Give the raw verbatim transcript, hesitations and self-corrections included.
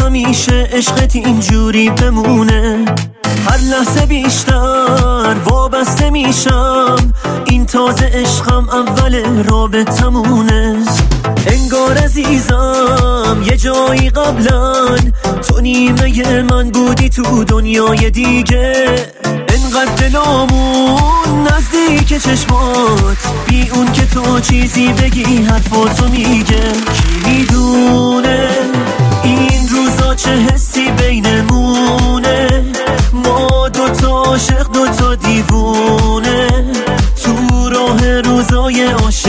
همیشه عشقت اینجوری بمونه. هر لحظه بیشتر وابسته میشم، این تازه عشقم اول رابطمونه. انگار عزیزم یه جایی قبلا تو نیمه من بودی تو دنیای دیگه. انقدر دلامون نزدیک چشمات، بی اون که تو چیزی بگی حرفاتو میگه. کی میدونه این روزا چه حسی بینمونه، ما دوتا عاشق دوتا دیوونه، تو راه روزای عاشق